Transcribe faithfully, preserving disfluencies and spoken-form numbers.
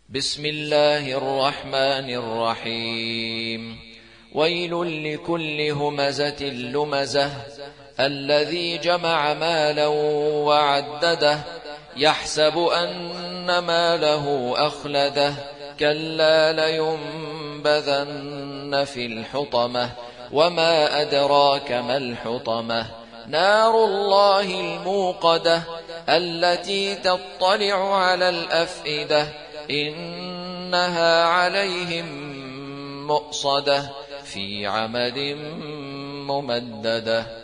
بسم الله الرحمن الرحيم ويل لكل همزة لمزة الذي جمع مالا وعدده يحسب أن ماله أخلده كلا لينبذن في الحطمة وما أدراك ما الحطمة نار الله الموقدة التي تطلع على الأفئدة إنها عليهم مؤصدة في عمد ممددة.